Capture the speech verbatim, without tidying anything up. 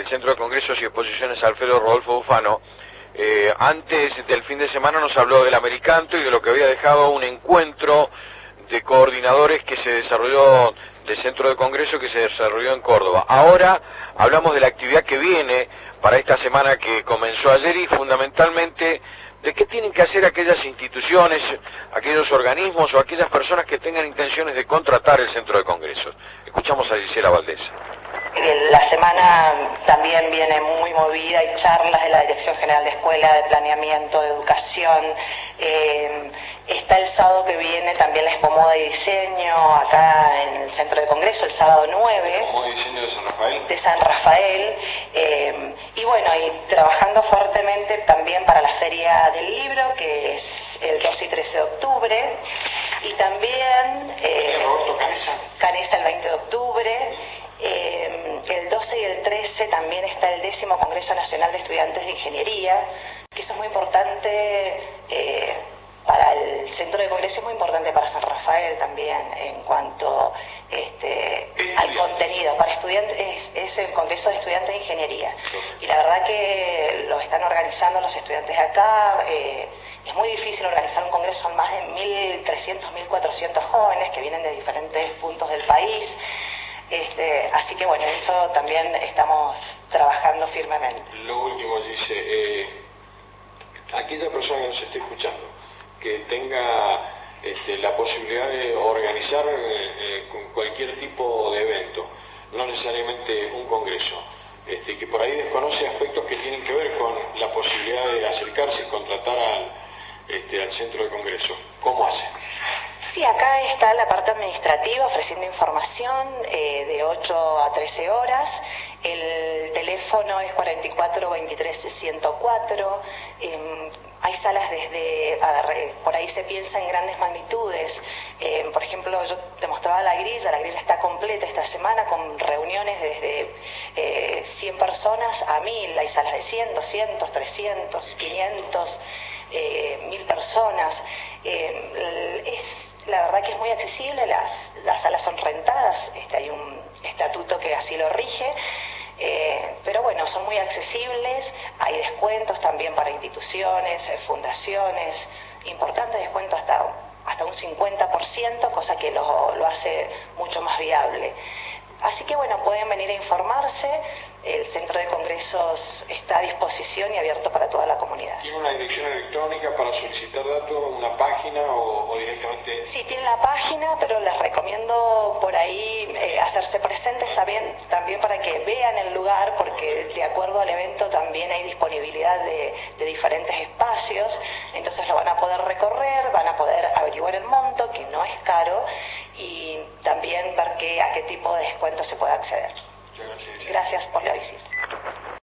del Centro de Congresos y Exposiciones Alfredo Rodolfo Bufano, eh, antes del fin de semana nos habló del Americanto y de lo que había dejado un encuentro de coordinadores que se desarrolló del Centro de Congreso que se desarrolló en Córdoba. Ahora hablamos de la actividad que viene para esta semana que comenzó ayer y fundamentalmente de qué tienen que hacer aquellas instituciones, aquellos organismos o aquellas personas que tengan intenciones de contratar el Centro de Congresos. Escuchamos a Gisela Valdés. La semana también viene muy movida, hay charlas de la Dirección General de Escuela, de Planeamiento, de Educación. Eh, está el sábado que viene también la Expo Moda y Diseño, acá en el Centro de Congreso, el sábado nueve. ¿Moda y Diseño de San Rafael? De San Rafael. Eh, y bueno, y trabajando fuertemente también para la Feria del Libro, que es el dos y trece de octubre. Y también... Eh, Roberto Canesa. Canesa el veinte de octubre. Eh, el doce y el trece también está el décimo Congreso Nacional de Estudiantes de Ingeniería, que eso es muy importante eh, para el Centro de Congreso, es muy importante para San Rafael también en cuanto este, al contenido. Para estudiantes es, es el Congreso de Estudiantes de Ingeniería y la verdad que lo están organizando los estudiantes acá. Eh, es muy difícil organizar un congreso, son más de mil trescientos, mil cuatrocientos jóvenes que vienen de diferentes puntos del país. Este, así que bueno, eso también estamos trabajando firmemente. Lo último, dice, eh, aquella persona que nos esté escuchando, que tenga este, la posibilidad de organizar eh, eh, con cualquier tipo de evento, no necesariamente un congreso, este, que por ahí desconoce aspectos que tienen que ver con la posibilidad de acercarse y contratar al, este, al Centro de Congreso, ¿cómo hace? Sí, acá está la parte administrativa ofreciendo información eh, de ocho a trece horas. El teléfono es cuarenta y cuatro, veintitrés, ciento cuatro. Eh, hay salas desde, a ver, por ahí se piensa en grandes magnitudes. Eh, por ejemplo, yo te mostraba la grilla, la grilla está completa esta semana con reuniones desde eh, cien personas a mil. Hay salas de cien, doscientos, trescientos, quinientos, eh, mil personas. Eh, es La verdad que es muy accesible, las, las salas son rentadas, este, hay un estatuto que así lo rige, eh, pero bueno, son muy accesibles, hay descuentos también para instituciones, eh, fundaciones, importantes descuentos hasta, hasta un cincuenta por ciento, cosa que lo, lo hace mucho más viable. Así que bueno, pueden venir a informarse, el Centro de Congresos está a disposición y abierto para toda la comunidad. ¿Tiene una dirección electrónica para solicitar datos, una página o, o directamente...? Sí, tiene la página, pero les recomiendo por ahí eh, hacerse presentes también, también para que vean el lugar, porque de acuerdo al evento también hay disponibilidad de, de diferentes espacios, entonces lo van a poder recorrer, van a poder averiguar el monto, que no es caro, y también ver qué, a qué tipo de descuento se puede acceder. Muchas gracias. Gracias por la visita.